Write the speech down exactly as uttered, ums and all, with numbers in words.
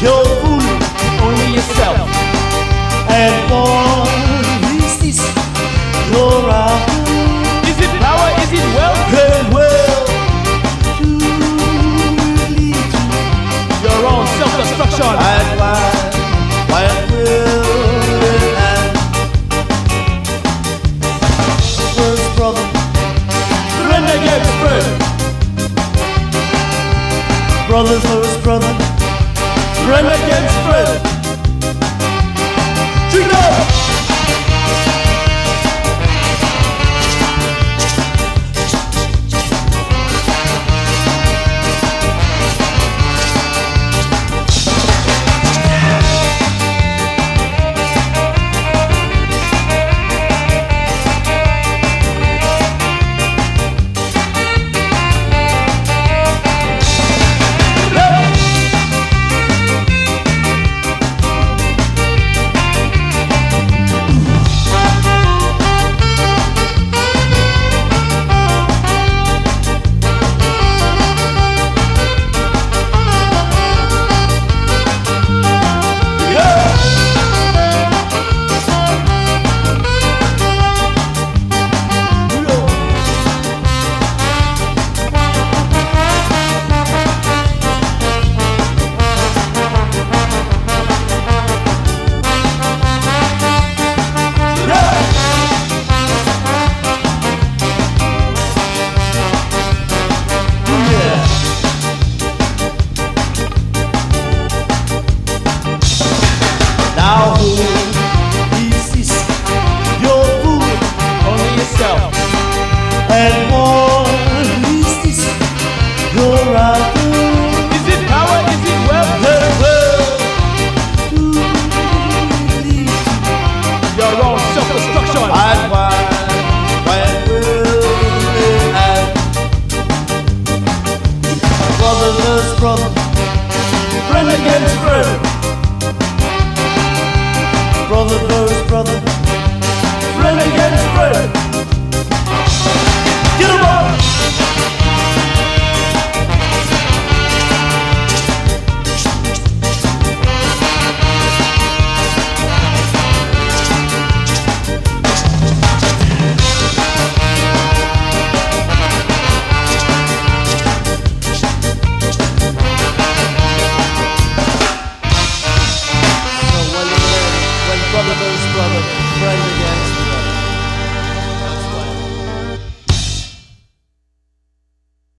You're fooling only yourself. and what is this? You're out Is it power? Is it wealth? and well to lead to Your own self-destruction. and why, why it will end. First brother, Friend against friend. brother first brother, Friend against friend. Chico! now who is this? You're fooling Only yourself. and what is this? You're out Is it power? Is it wealth? and well to lead to Your own self-destruction. and why, why it will end. Brother versus brother, Friend against friend.